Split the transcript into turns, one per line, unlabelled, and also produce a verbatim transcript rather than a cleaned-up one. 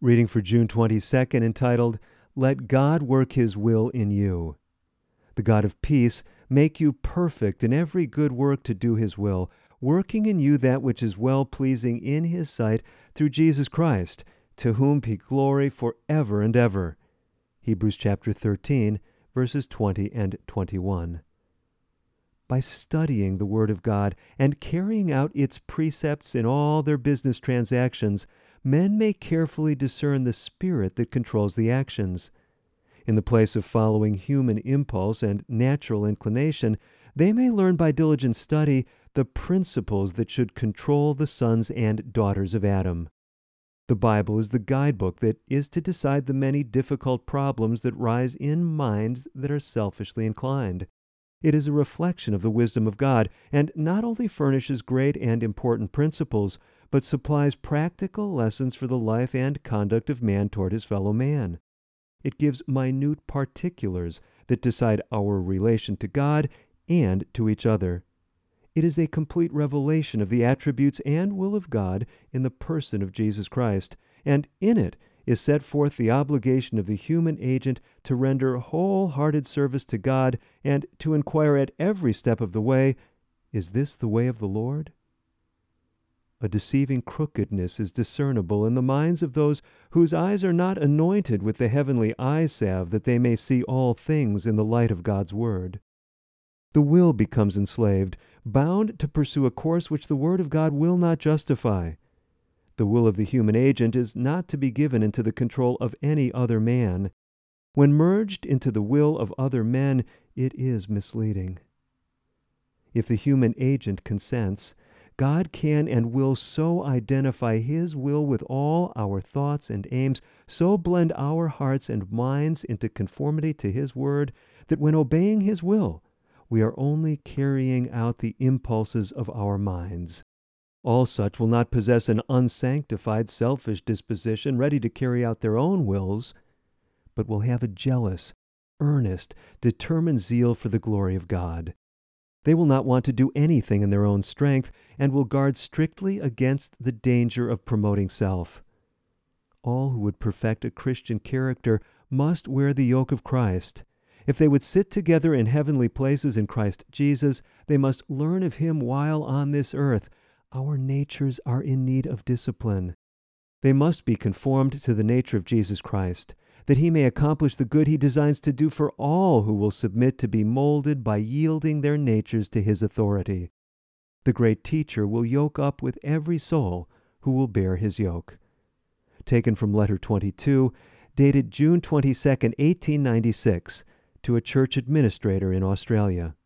Reading for June twenty-second, entitled, Let God Work His Will in You. The God of peace make you perfect in every good work to do His will, working in you that which is well-pleasing in His sight through Jesus Christ, to whom be glory forever and ever. Hebrews chapter thirteen, verses twenty and twenty-one. By studying the Word of God and carrying out its precepts in all their business transactions, men may carefully discern the spirit that controls the actions. In the place of following human impulse and natural inclination, they may learn by diligent study the principles that should control the sons and daughters of Adam. The Bible is the guidebook that is to decide the many difficult problems that rise in minds that are selfishly inclined. It is a reflection of the wisdom of God, and not only furnishes great and important principles, but supplies practical lessons for the life and conduct of man toward his fellow man. It gives minute particulars that decide our relation to God and to each other. It is a complete revelation of the attributes and will of God in the person of Jesus Christ, and in it is set forth the obligation of the human agent to render wholehearted service to God and to inquire at every step of the way, is this the way of the Lord? A deceiving crookedness is discernible in the minds of those whose eyes are not anointed with the heavenly eye salve that they may see all things in the light of God's word. The will becomes enslaved, bound to pursue a course which the Word of God will not justify. The will of the human agent is not to be given into the control of any other man. When merged into the will of other men, it is misleading. If the human agent consents, God can and will so identify His will with all our thoughts and aims, so blend our hearts and minds into conformity to His word, that when obeying His will, we are only carrying out the impulses of our minds. All such will not possess an unsanctified, selfish disposition ready to carry out their own wills, but will have a jealous, earnest, determined zeal for the glory of God. They will not want to do anything in their own strength, and will guard strictly against the danger of promoting self. All who would perfect a Christian character must wear the yoke of Christ. If they would sit together in heavenly places in Christ Jesus, they must learn of Him while on this earth. Our natures are in need of discipline. They must be conformed to the nature of Jesus Christ, that He may accomplish the good He designs to do for all who will submit to be molded by yielding their natures to His authority. The great Teacher will yoke up with every soul who will bear His yoke. Taken from Letter twenty-two, dated June twenty-second, eighteen ninety-six, to a church administrator in Australia.